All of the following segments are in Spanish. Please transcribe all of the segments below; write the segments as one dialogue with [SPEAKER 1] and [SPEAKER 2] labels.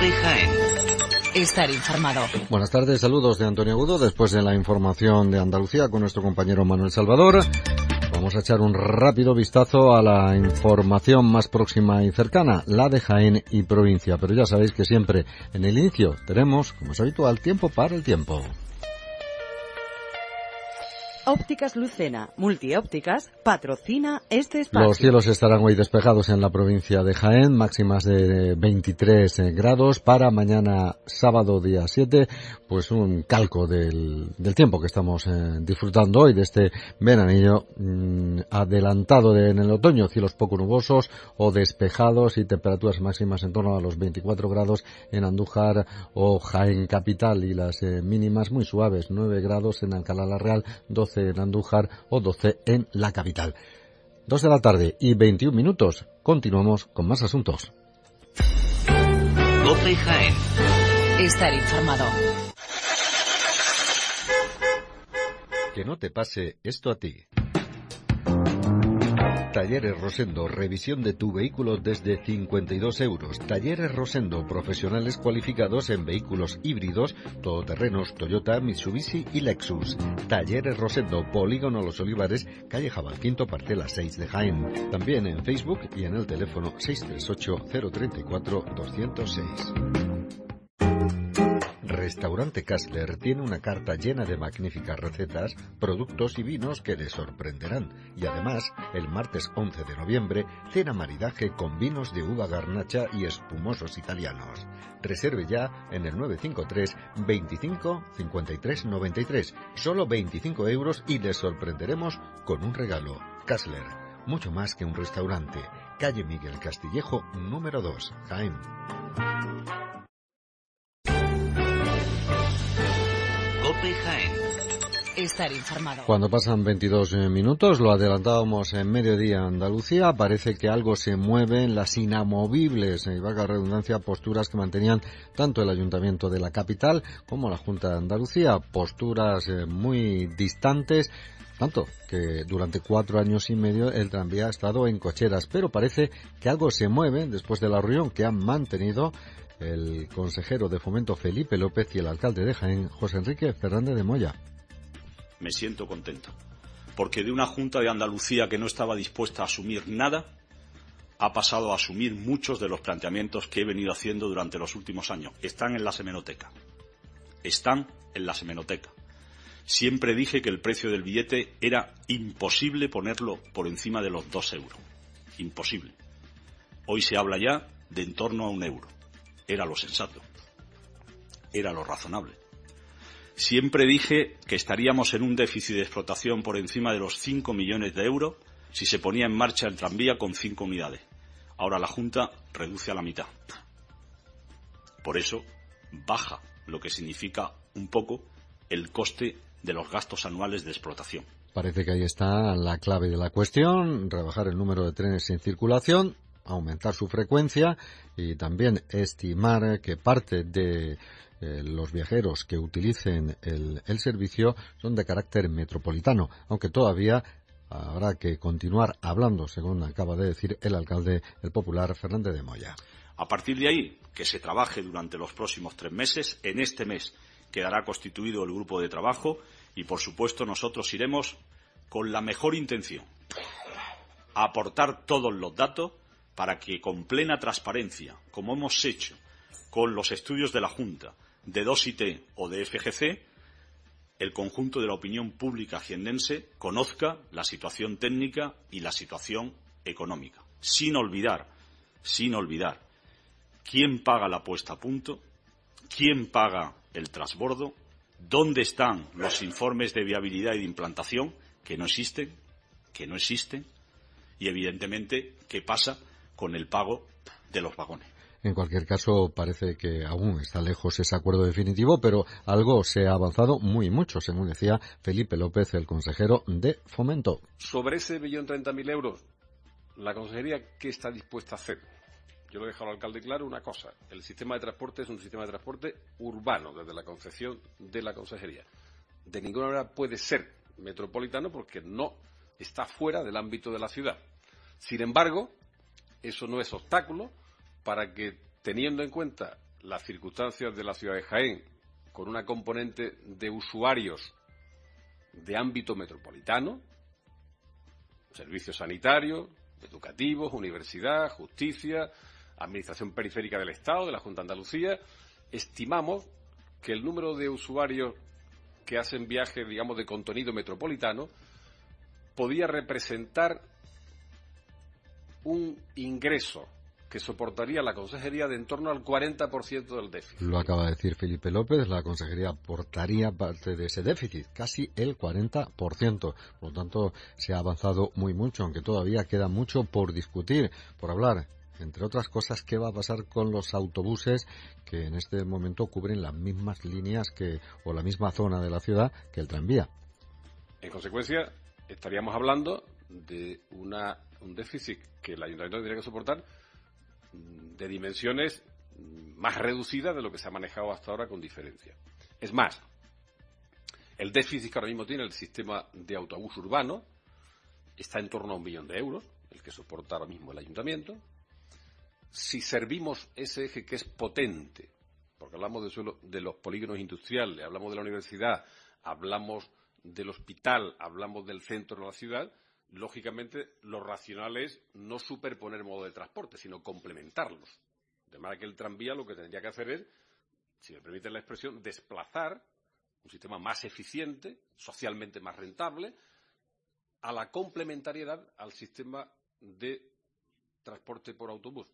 [SPEAKER 1] COPE Jaén.
[SPEAKER 2] Estar informado.
[SPEAKER 3] Buenas tardes, saludos de Antonio Agudo. Después de la información de Andalucía con nuestro compañero Manuel Salvador, vamos a echar un rápido vistazo a la información más próxima y cercana, la de Jaén y provincia. Pero ya sabéis que siempre en el inicio tenemos, como es habitual, tiempo para el tiempo.
[SPEAKER 2] Ópticas Lucena, Multiópticas, patrocina este espacio.
[SPEAKER 3] Los cielos estarán hoy despejados en la provincia de Jaén, máximas de 23 grados. Para mañana sábado día 7, pues un calco del tiempo que estamos disfrutando hoy, de este veranillo adelantado en el otoño. Cielos poco nubosos o despejados y temperaturas máximas en torno a los 24 grados en Andújar o Jaén capital, y las mínimas muy suaves, 9 grados en Alcalá la Real, 12 en Andújar o 12 en la capital. 2 de la tarde y 21 minutos. Continuamos con más asuntos.
[SPEAKER 1] COPE Jaén.
[SPEAKER 2] Estar informado.
[SPEAKER 3] Que no te pase esto a ti. Talleres Rosendo, revisión de tu vehículo desde 52 euros. Talleres Rosendo, profesionales cualificados en vehículos híbridos, todoterrenos, Toyota, Mitsubishi y Lexus. Talleres Rosendo, Polígono Los Olivares, calle Jabalquinto, parcela 6 de Jaén. También en Facebook y en el teléfono 638-034-206. Restaurante Kassler tiene una carta llena de magníficas recetas, productos y vinos que les sorprenderán. Y además, el martes 11 de noviembre, cena maridaje con vinos de uva garnacha y espumosos italianos. Reserve ya en el 953 25 53 93. Solo 25 euros y les sorprenderemos con un regalo. Kassler, mucho más que un restaurante. Calle Miguel Castillejo, número 2, Jaén.
[SPEAKER 1] COPE Jaén.
[SPEAKER 2] Estar informado.
[SPEAKER 3] Cuando pasan 22 minutos, lo adelantábamos en Mediodía Andalucía, parece que algo se mueve en las inamovibles, y valga la redundancia, posturas que mantenían tanto el Ayuntamiento de la capital como la Junta de Andalucía, posturas muy distantes, tanto que durante 4 años y medio el tranvía ha estado en cocheras, pero parece que algo se mueve después de la reunión que han mantenido el consejero de Fomento Felipe López y el alcalde de Jaén, José Enrique Fernández de Moya.
[SPEAKER 4] Me siento contento, porque de una Junta de Andalucía que no estaba dispuesta a asumir nada, ha pasado a asumir muchos de los planteamientos que he venido haciendo durante los últimos años. Están en la hemeroteca. Siempre dije que el precio del billete era imposible ponerlo por encima de los 2 euros. Imposible. Hoy se habla ya de en torno a 1 euro. Era lo sensato. Era lo razonable. Siempre dije que estaríamos en un déficit de explotación por encima de los 5 millones de euros si se ponía en marcha el tranvía con 5 unidades. Ahora la Junta reduce a la mitad. Por eso baja, lo que significa un poco el coste de los gastos anuales de explotación.
[SPEAKER 3] Parece que ahí está la clave de la cuestión, rebajar el número de trenes en circulación, aumentar su frecuencia y también estimar que parte de los viajeros que utilicen el servicio son de carácter metropolitano, aunque todavía habrá que continuar hablando, según acaba de decir el alcalde, el popular Fernández de Moya.
[SPEAKER 4] A partir de ahí, que se trabaje durante los próximos 3 meses. En este mes quedará constituido el grupo de trabajo y, por supuesto, nosotros iremos con la mejor intención a aportar todos los datos para que, con plena transparencia, como hemos hecho con los estudios de la Junta, de 2IT o de FGC, el conjunto de la opinión pública jiennense conozca la situación técnica y la situación económica, sin olvidar quién paga la puesta a punto, quién paga el transbordo, dónde están los informes de viabilidad y de implantación, que no existen, y evidentemente qué pasa con el pago de los vagones.
[SPEAKER 3] En cualquier caso, parece que aún está lejos ese acuerdo definitivo, pero algo se ha avanzado muy mucho, según decía Felipe López, el consejero de Fomento.
[SPEAKER 5] Sobre ese 1.030.000 euros, la consejería, ¿qué está dispuesta a hacer? Yo le he dejado al alcalde claro una cosa: el sistema de transporte es un sistema de transporte urbano desde la concepción de la consejería. De ninguna manera puede ser metropolitano porque no está fuera del ámbito de la ciudad. Sin embargo, eso no es obstáculo para que, teniendo en cuenta las circunstancias de la ciudad de Jaén con una componente de usuarios de ámbito metropolitano, servicios sanitarios, educativos, universidad, justicia, administración periférica del Estado, de la Junta de Andalucía, estimamos que el número de usuarios que hacen viajes, digamos, de contenido metropolitano podía representar un ingreso que soportaría la consejería de en torno al 40% del déficit.
[SPEAKER 3] Lo acaba de decir Felipe López, la consejería aportaría parte de ese déficit, casi el 40%. Por lo tanto, se ha avanzado muy mucho, aunque todavía queda mucho por discutir, por hablar. Entre otras cosas, ¿qué va a pasar con los autobuses que en este momento cubren las mismas líneas o la misma zona de la ciudad que el tranvía?
[SPEAKER 5] En consecuencia, estaríamos hablando de un déficit que el ayuntamiento tendría que soportar de dimensiones más reducidas de lo que se ha manejado hasta ahora con diferencia. Es más, el déficit que ahora mismo tiene el sistema de autobús urbano está en torno a 1 millón de euros, el que soporta ahora mismo el ayuntamiento. Si servimos ese eje que es potente, porque hablamos de los polígonos industriales, hablamos de la universidad, hablamos del hospital, hablamos del centro de la ciudad, lógicamente lo racional es no superponer modo de transporte, sino complementarlos. De manera que el tranvía lo que tendría que hacer es, si me permiten la expresión, desplazar un sistema más eficiente, socialmente más rentable, a la complementariedad al sistema de transporte por autobús.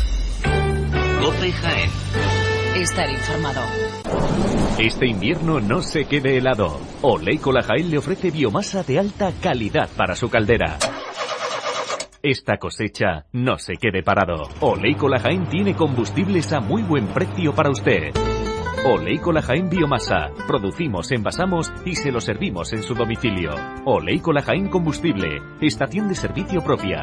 [SPEAKER 1] COPE Jaén.
[SPEAKER 2] Estar informado.
[SPEAKER 6] Este invierno no se quede helado. Oleícola Jaén le ofrece biomasa de alta calidad para su caldera. Esta cosecha no se quede parado. Oleícola Jaén tiene combustibles a muy buen precio para usted. Oleícola Jaén Biomasa. Producimos, envasamos y se lo servimos en su domicilio. Oleícola Jaén Combustible. Estación de servicio propia.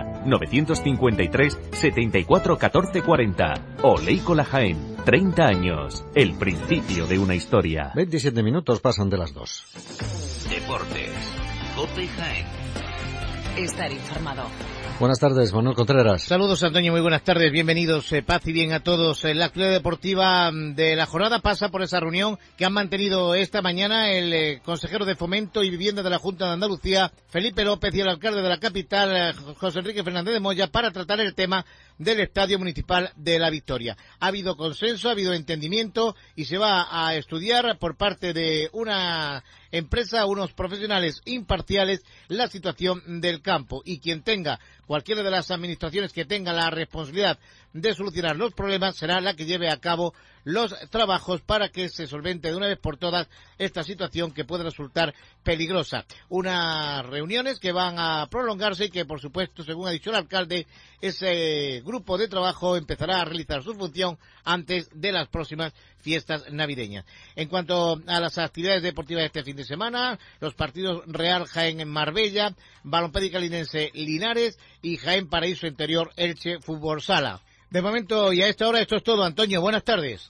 [SPEAKER 6] 953 74 14 40. Oleícola Jaén. 30 años. El principio de una historia.
[SPEAKER 3] 27 minutos pasan de las 2.
[SPEAKER 1] Deportes. COPE Jaén.
[SPEAKER 2] Estar informado.
[SPEAKER 3] Buenas tardes, Manuel Contreras.
[SPEAKER 7] Saludos, Antonio, muy buenas tardes, bienvenidos, paz y bien a todos. La actualidad deportiva de la jornada pasa por esa reunión que han mantenido esta mañana el consejero de Fomento y Vivienda de la Junta de Andalucía, Felipe López, y el alcalde de la capital, José Enrique Fernández de Moya, para tratar el tema del Estadio Municipal de La Victoria. Ha habido consenso, ha habido entendimiento y se va a estudiar por parte de una empresa, unos profesionales imparciales, la situación del campo, y quien tenga, cualquiera de las administraciones que tenga la responsabilidad de solucionar los problemas, será la que lleve a cabo los trabajos para que se solvente de una vez por todas esta situación que puede resultar peligrosa. Unas reuniones que van a prolongarse y que, por supuesto, según ha dicho el alcalde, ese grupo de trabajo empezará a realizar su función antes de las próximas fiestas navideñas. En cuanto a las actividades deportivas de este fin de semana, los partidos Real Jaén en Marbella, Balompédica Linense Linares y Jaén Paraíso Interior Elche Fútbol Sala. De momento y a esta hora esto es todo, Antonio. Buenas tardes.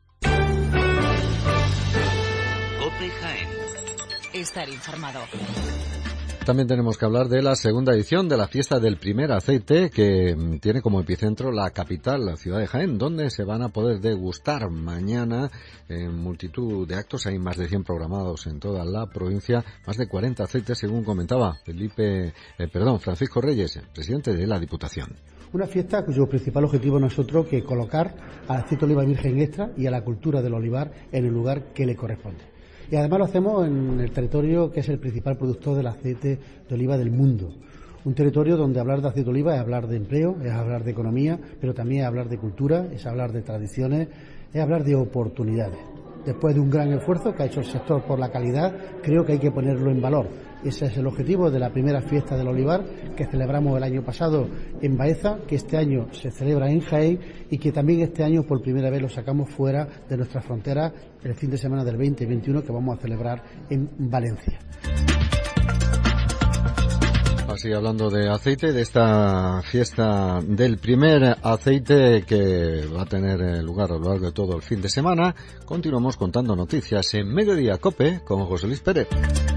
[SPEAKER 1] COPE Jaén.
[SPEAKER 2] Estar informado.
[SPEAKER 3] También tenemos que hablar de la segunda edición de la fiesta del primer aceite, que tiene como epicentro la capital, la ciudad de Jaén, donde se van a poder degustar mañana en multitud de actos. Hay más de 100 programados en toda la provincia, más de 40 aceites, según comentaba Francisco Reyes, presidente de la Diputación.
[SPEAKER 8] Una fiesta cuyo principal objetivo no es otro que colocar al aceite de oliva virgen extra y a la cultura del olivar en el lugar que le corresponde. Y además lo hacemos en el territorio que es el principal productor del aceite de oliva del mundo. Un territorio donde hablar de aceite de oliva es hablar de empleo, es hablar de economía, pero también es hablar de cultura, es hablar de tradiciones, es hablar de oportunidades. Después de un gran esfuerzo que ha hecho el sector por la calidad, creo que hay que ponerlo en valor. Ese es el objetivo de la primera fiesta del olivar que celebramos el año pasado en Baeza, que este año se celebra en Jaén y que también este año por primera vez lo sacamos fuera de nuestras fronteras el fin de semana del 20 y 21 que vamos a celebrar en Valencia.
[SPEAKER 3] Así, hablando de aceite, de esta fiesta del primer aceite que va a tener lugar a lo largo de todo el fin de semana, continuamos contando noticias en Mediodía COPE con José Luis Pérez.